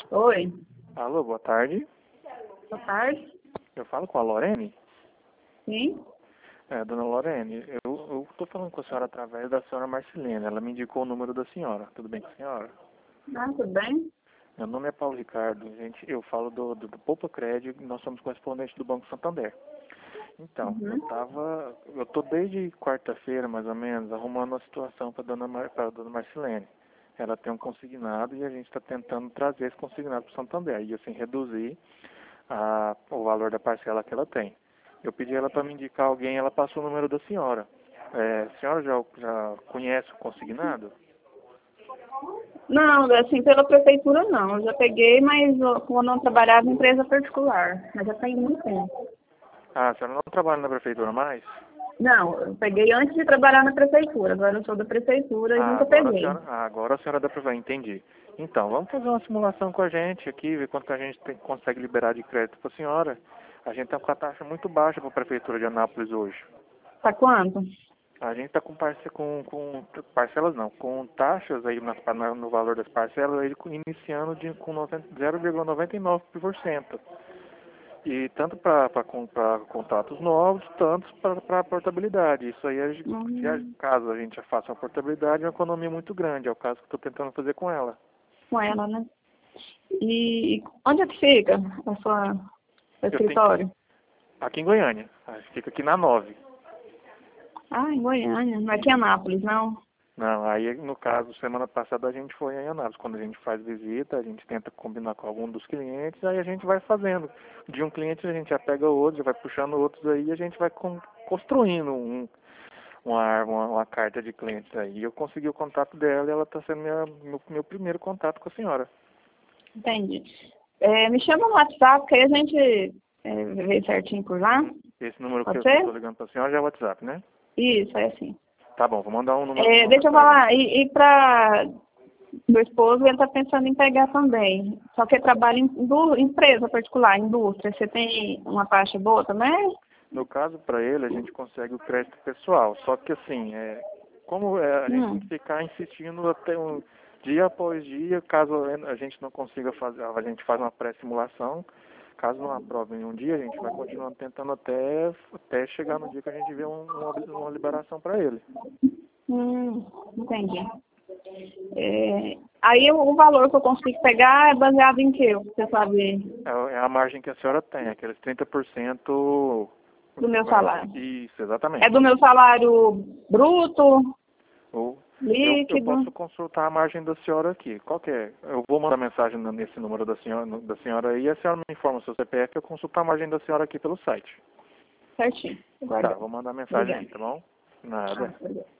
Oi, Alô, boa tarde. boa tarde. Eu falo com a Lorene? Sim? Dona Lorene, eu estou falando com a senhora através da senhora Marcelene. Ela me indicou o número da senhora. Tudo bem com a senhora? Ah, tudo bem? Meu nome é Paulo Ricardo. Gente, eu falo do Poupa Crédito e nós somos correspondentes do Banco Santander. Então, Uhum. eu tô desde quarta-feira, mais ou menos, arrumando uma situação para dona Marcelene. Ela tem um consignado e a gente está tentando trazer esse consignado para o Santander e assim reduzir o valor da parcela que ela tem. Eu pedi ela para me indicar alguém, ela passou o número da senhora. A senhora já conhece o consignado? Não, assim, pela prefeitura não. Eu já peguei, mas quando eu trabalhava em empresa particular. Mas já tem muito tempo. Ah, a senhora não trabalha na prefeitura mais? Não, eu peguei antes de trabalhar na prefeitura. Agora eu sou da prefeitura e nunca peguei. Agora a senhora dá para ver, entendi. Então, vamos fazer uma simulação com a gente aqui, ver quanto que a gente consegue liberar de crédito para a senhora. A gente está com a taxa muito baixa para a prefeitura de Anápolis hoje. Tá quanto? A gente está com parcelas não, com taxas aí no valor das parcelas aí, iniciando com 0,99%. E tanto para contratos novos, tanto para portabilidade. Isso aí, Hum, caso a gente faça uma portabilidade, é uma economia muito grande. É o caso que estou tentando fazer com ela. com ela, né? E onde é que fica o Eu tenho que, escritório? aqui em Goiânia, fica aqui na 9. Ah, em Goiânia. Não é aqui em Anápolis, não? Não, aí no caso, semana passada a gente foi em Anápolis. Quando a gente faz visita, a gente tenta combinar com algum dos clientes, aí a gente vai fazendo. De um cliente a gente já pega outro, já vai puxando outros aí, e a gente vai construindo uma carta de clientes aí. Eu consegui o contato dela e ela está sendo meu primeiro contato com a senhora. Entendi. Me chama no WhatsApp, que aí a gente vê certinho por lá. Esse número que Pode eu estou ser? ligando para a senhora já é o WhatsApp, né? Isso, é assim. Tá bom, vou mandar um número novo Deixa eu para ela. falar, e para meu esposo, ele está pensando em pegar também. Só que ele trabalha em empresa particular, indústria. Você tem uma taxa boa também? No caso, para ele, a gente consegue o crédito pessoal. Só que assim, a gente tem que Hum. ficar insistindo até dia após dia, caso a gente não consiga fazer, a gente faz uma pré-simulação. Caso não aprove em um dia, a gente vai continuando tentando até chegar no dia que a gente vê uma liberação para ele. Entendi. Aí o valor que eu consigo pegar é baseado em quê? Você sabe É a margem que a senhora tem, aqueles 30%. do meu salário. Isso, É exatamente. do meu salário bruto, Ou eu líquido? posso consultar a margem da senhora aqui. Qual que é? Eu vou mandar mensagem nesse número da senhora aí e a senhora me informa o seu CPF, eu consulto a margem da senhora aqui pelo site. Certinho. Tá, Guardou. vou mandar mensagem Obrigada. aqui, tá bom? Ah, Nada. obrigada.